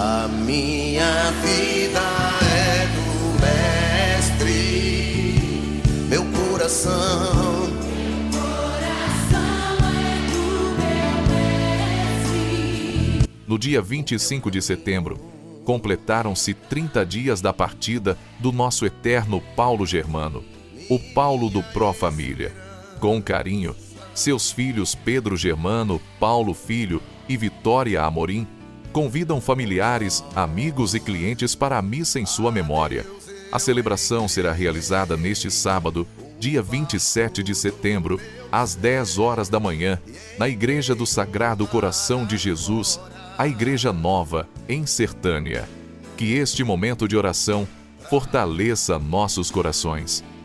A minha vida é do Mestre, meu coração. No dia 25 de setembro, completaram-se 30 dias da partida do nosso eterno Paulo Germano, o Paulo do Pró Família. Com carinho, seus filhos Pedro Germano, Paulo Filho e Vitória Amorim convidam familiares, amigos e clientes para a missa em sua memória. A celebração será realizada neste sábado, dia 27 de setembro, às 10 horas da manhã, na Igreja do Sagrado Coração de Jesus, a Igreja Nova, em Sertânia. Que este momento de oração fortaleça nossos corações.